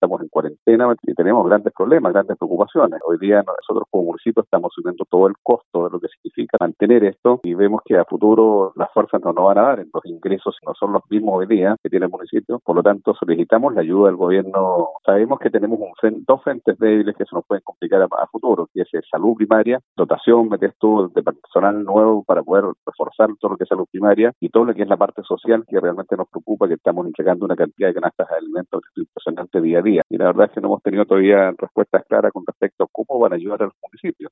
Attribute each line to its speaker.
Speaker 1: estamos en cuarentena y tenemos grandes problemas, grandes preocupaciones. Hoy día nosotros como municipio estamos asumiendo todo el costo de lo que significa mantener esto y vemos que a futuro las fuerzas no nos van a dar, los ingresos no son los mismos hoy día que tiene el municipio, por lo tanto solicitamos la ayuda del gobierno. Sabemos que tenemos dos frentes débiles que se nos pueden complicar a futuro, que es salud primaria, dotación, meter todo de personal nuevo para poder reforzar todo lo que es salud primaria y todo lo que es la parte social que realmente nos preocupa, que estamos entregando una cantidad de canastas de alimentos impresionante día a día. Y la verdad es que no hemos tenido todavía respuestas claras con respecto a cómo van a ayudar a los municipios.